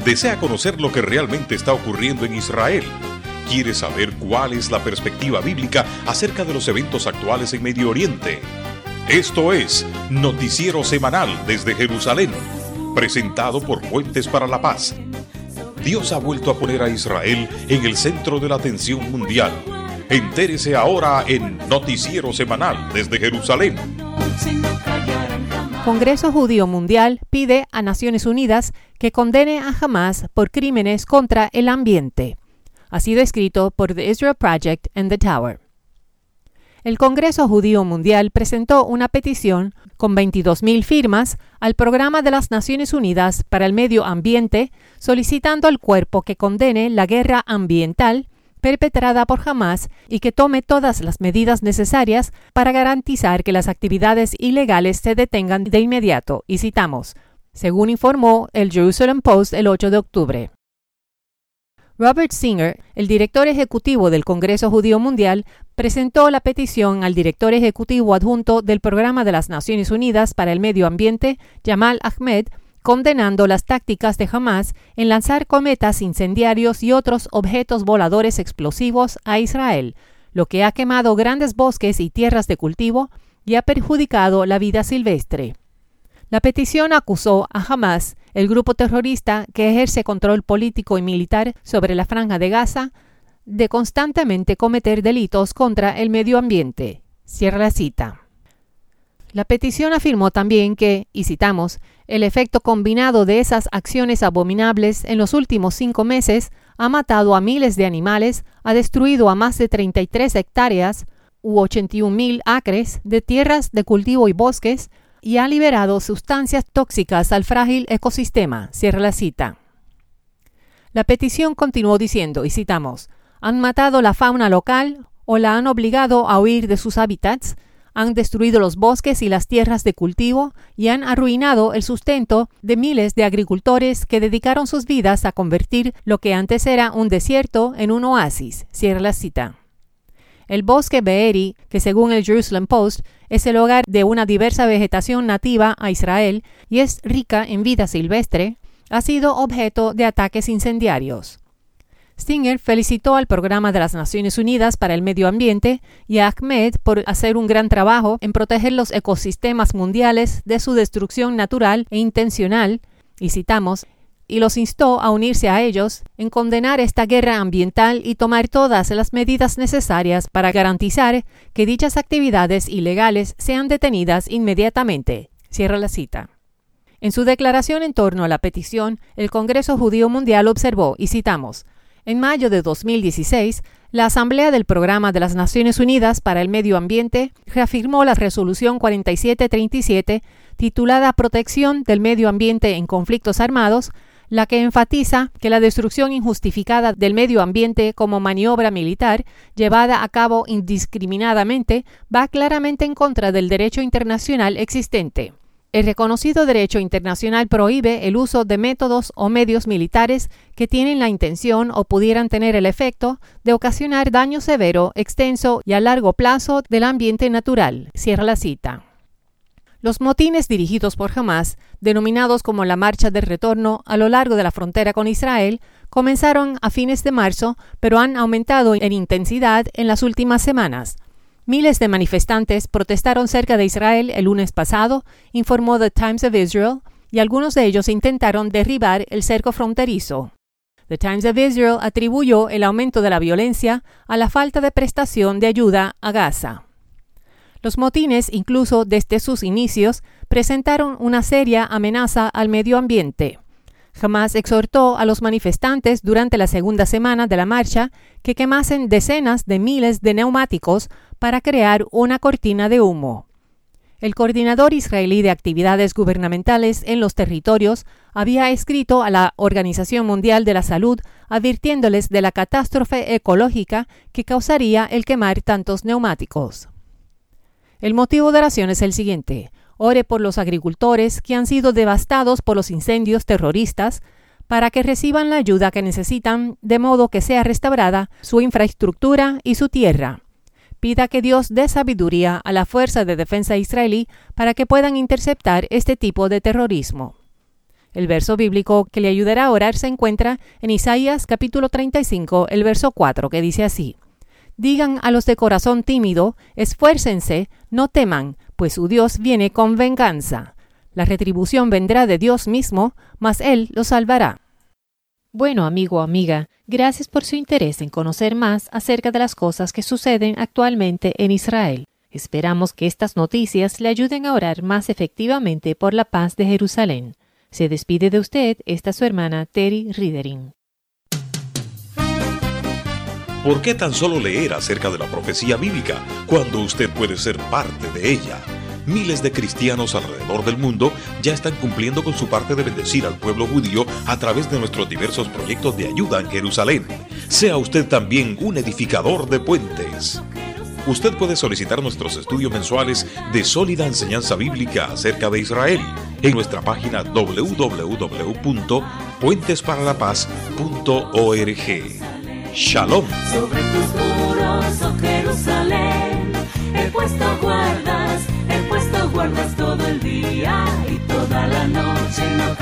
¿Desea conocer lo que realmente está ocurriendo en Israel? ¿Quiere saber cuál es la perspectiva bíblica acerca de los eventos actuales en Medio Oriente? Esto es Noticiero Semanal desde Jerusalén, presentado por Puentes para la Paz. Dios ha vuelto a poner a Israel en el centro de la atención mundial. Entérese ahora en Noticiero Semanal desde Jerusalén. Congreso Judío Mundial pide a Naciones Unidas que condene a Hamas por crímenes contra el ambiente. Ha sido escrito por The Israel Project and The Tower. El Congreso Judío Mundial presentó una petición con 22,000 firmas al Programa de las Naciones Unidas para el Medio Ambiente, solicitando al cuerpo que condene la guerra ambiental perpetrada por Hamas y que tome todas las medidas necesarias para garantizar que las actividades ilegales se detengan de inmediato. Y citamos, según informó el Jerusalem Post el 8 de octubre. Robert Singer, el director ejecutivo del Congreso Judío Mundial, presentó la petición al director ejecutivo adjunto del Programa de las Naciones Unidas para el Medio Ambiente, Jamal Ahmed, condenando las tácticas de Hamas en lanzar cometas incendiarios y otros objetos voladores explosivos a Israel, lo que ha quemado grandes bosques y tierras de cultivo y ha perjudicado la vida silvestre. La petición acusó a Hamas, el grupo terrorista que ejerce control político y militar sobre la Franja de Gaza, de constantemente cometer delitos contra el medio ambiente. Cierra la cita. La petición afirmó también que, y citamos, el efecto combinado de esas acciones abominables en los últimos 5 meses ha matado a miles de animales, ha destruido a más de 33 hectáreas u 81,000 acres de tierras de cultivo y bosques y ha liberado sustancias tóxicas al frágil ecosistema. Cierra la cita. La petición continuó diciendo, y citamos, han matado la fauna local o la han obligado a huir de sus hábitats, han destruido los bosques y las tierras de cultivo y han arruinado el sustento de miles de agricultores que dedicaron sus vidas a convertir lo que antes era un desierto en un oasis. Cierra la cita. El bosque Be'eri, que según el Jerusalem Post es el hogar de una diversa vegetación nativa a Israel y es rica en vida silvestre, ha sido objeto de ataques incendiarios. Stinger felicitó al Programa de las Naciones Unidas para el Medio Ambiente y a Ahmed por hacer un gran trabajo en proteger los ecosistemas mundiales de su destrucción natural e intencional, y citamos, y los instó a unirse a ellos en condenar esta guerra ambiental y tomar todas las medidas necesarias para garantizar que dichas actividades ilegales sean detenidas inmediatamente. Cierra la cita. En su declaración en torno a la petición, el Congreso Judío Mundial observó, y citamos, en mayo de 2016, la Asamblea del Programa de las Naciones Unidas para el Medio Ambiente reafirmó la Resolución 4737, titulada Protección del Medio Ambiente en Conflictos Armados, la que enfatiza que la destrucción injustificada del medio ambiente como maniobra militar llevada a cabo indiscriminadamente va claramente en contra del derecho internacional existente. El reconocido derecho internacional prohíbe el uso de métodos o medios militares que tienen la intención o pudieran tener el efecto de ocasionar daño severo, extenso y a largo plazo del ambiente natural. Cierra la cita. Los motines dirigidos por Hamas, denominados como la Marcha del Retorno a lo largo de la frontera con Israel, comenzaron a fines de marzo, pero han aumentado en intensidad en las últimas semanas. Miles de manifestantes protestaron cerca de Israel el lunes pasado, informó The Times of Israel, y algunos de ellos intentaron derribar el cerco fronterizo. The Times of Israel atribuyó el aumento de la violencia a la falta de prestación de ayuda a Gaza. Los motines, incluso desde sus inicios, presentaron una seria amenaza al medio ambiente. Hamas exhortó a los manifestantes durante la segunda semana de la marcha que quemasen decenas de miles de neumáticos para crear una cortina de humo. El coordinador israelí de actividades gubernamentales en los territorios había escrito a la Organización Mundial de la Salud advirtiéndoles de la catástrofe ecológica que causaría el quemar tantos neumáticos. El motivo de oración es el siguiente: ore por los agricultores que han sido devastados por los incendios terroristas para que reciban la ayuda que necesitan de modo que sea restaurada su infraestructura y su tierra. Pida que Dios dé sabiduría a la Fuerza de Defensa israelí para que puedan interceptar este tipo de terrorismo. El verso bíblico que le ayudará a orar se encuentra en Isaías capítulo 35, el verso 4, que dice así: Digan a los de corazón tímido, esfuércense, no teman, pues su Dios viene con venganza. La retribución vendrá de Dios mismo, mas Él los salvará. Bueno, amigo o amiga, gracias por su interés en conocer más acerca de las cosas que suceden actualmente en Israel. Esperamos que estas noticias le ayuden a orar más efectivamente por la paz de Jerusalén. Se despide de usted esta su hermana Terry Riedering. ¿Por qué tan solo leer acerca de la profecía bíblica cuando usted puede ser parte de ella? Miles de cristianos alrededor del mundo ya están cumpliendo con su parte de bendecir al pueblo judío a través de nuestros diversos proyectos de ayuda en Jerusalén. Sea usted también un edificador de puentes. Usted puede solicitar nuestros estudios mensuales de sólida enseñanza bíblica acerca de Israel en nuestra página www.puentesparalapaz.org. Shalom. Sobre tus muros, oh Jerusalén, he puesto guardas todo el día y toda la noche. No